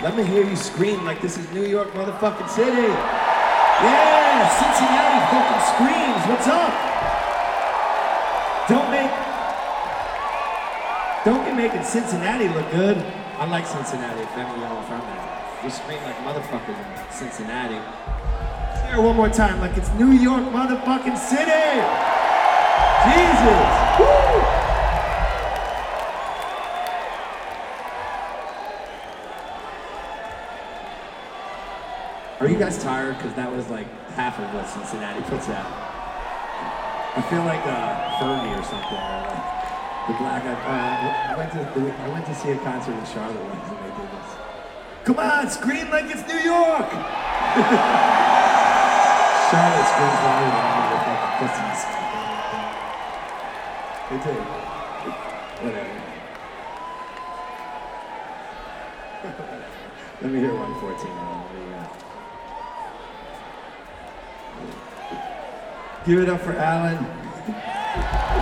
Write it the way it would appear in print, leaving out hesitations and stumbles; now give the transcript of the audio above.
Let me hear you scream like this is New York motherfucking City. Yeah, Cincinnati fucking screams. What's up? Don't be making Cincinnati look good. I like Cincinnati, if any of y'all are from there. You scream like motherfuckers in Cincinnati. Let's hear it one more time, like it's New York motherfucking City. Jesus. Woo! Are you guys tired? Because that was like half of what Cincinnati puts out. I feel like Fergie or something. Or like the Black Eyed. I went to see a concert in Charlotte once and they did this. Come on, scream like it's New York! Charlotte screams louder than all the fucking pussies. They do. Whatever. Let me hear 114. What do you got? Give it up for Alan.